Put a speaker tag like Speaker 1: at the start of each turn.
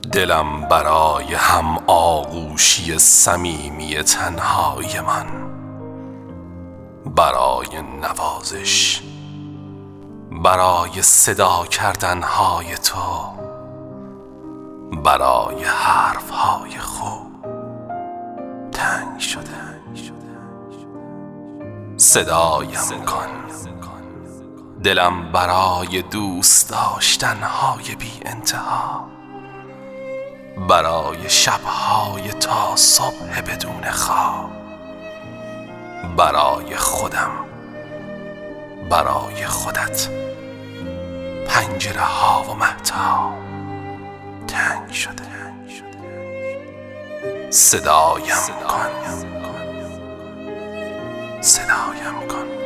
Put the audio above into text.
Speaker 1: دلم برای هم آغوشی صمیمی تنهای من، برای نوازش، برای صدا کردنهای تو، برای حرفهای خوب تنگ شده. صدایم کن، دلم برای دوست داشتنهای بی انتها، برای شبهای تا صبح بدون خواب، برای خودم، برای خودت. پنجره ها و مهتاب تنگ شده. صدایم کن، صدایم کن.